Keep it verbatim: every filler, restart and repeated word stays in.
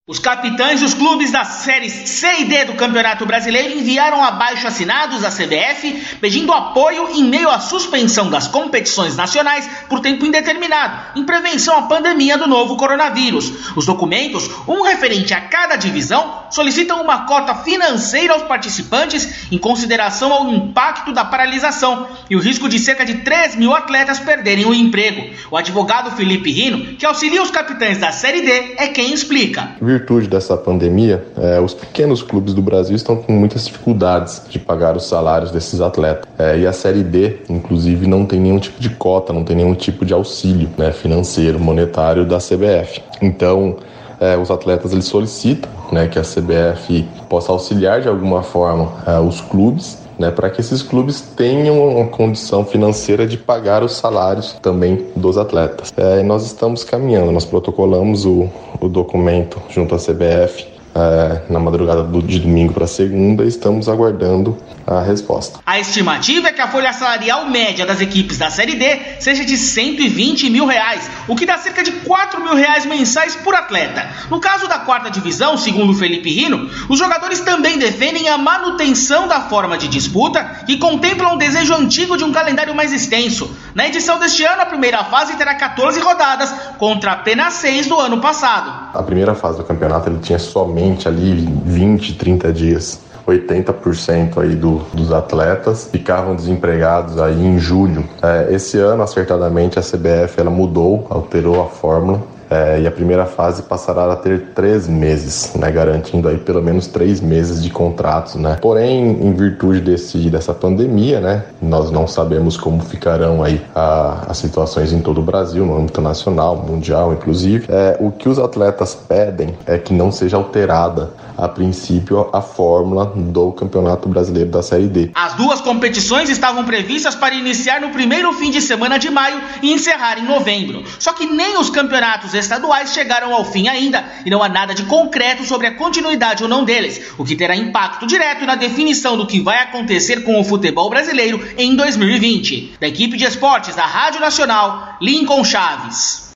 Os capitães dos clubes das séries C e D do Campeonato Brasileiro enviaram abaixo-assinados à C B F pedindo apoio em meio à suspensão das competições nacionais por tempo indeterminado, em prevenção à pandemia do novo coronavírus. Os documentos, um referente a cada divisão, solicitam uma cota financeira aos participantes em consideração ao impacto da paralisação e o risco de cerca de três mil atletas perderem o emprego. O advogado Felipe Rino, que auxilia os capitães da Série D, é quem explica. Em virtude dessa pandemia, é, os pequenos clubes do Brasil estão com muitas dificuldades de pagar os salários desses atletas. É, e a Série D, inclusive, não tem nenhum tipo de cota, não tem nenhum tipo de auxílio, né, financeiro, monetário da C B F. Então, é, os atletas eles solicitam, né, que a C B F possa auxiliar de alguma forma é, os clubes, né, para que esses clubes tenham uma condição financeira de pagar os salários também dos atletas. É, nós estamos caminhando, nós protocolamos o, o documento junto à C B F é, na madrugada do, de domingo para segunda e estamos aguardando a resposta. A estimativa é que a folha salarial média das equipes da Série D seja de cento e vinte mil reais, o que dá cerca de quatro mil reais mensais por atleta. No caso da quarta divisão, segundo Felipe Rino, os jogadores também defendem a manutenção da forma de disputa e contemplam o desejo antigo de um calendário mais extenso. Na edição deste ano, a primeira fase terá quatorze rodadas, contra apenas seis do ano passado. A primeira fase do campeonato ele tinha somente ali vinte, trinta dias. oitenta por cento aí do, dos atletas ficavam desempregados aí em julho. É, esse ano, acertadamente, a C B F ela mudou, alterou a fórmula. É, e a primeira fase passará a ter três meses, né, garantindo aí pelo menos três meses de contratos, né. Porém, em virtude desse, dessa pandemia, né, nós não sabemos como ficarão aí a, as situações em todo o Brasil, no âmbito nacional, mundial, inclusive. É, o que os atletas pedem é que não seja alterada, a princípio, a fórmula do Campeonato Brasileiro da Série D. As duas competições estavam previstas para iniciar no primeiro fim de semana de maio e encerrar em novembro. Só que nem os campeonatos estaduais chegaram ao fim ainda e não há nada de concreto sobre a continuidade ou não deles, o que terá impacto direto na definição do que vai acontecer com o futebol brasileiro em dois mil e vinte. Da equipe de esportes da Rádio Nacional, Lincoln Chaves.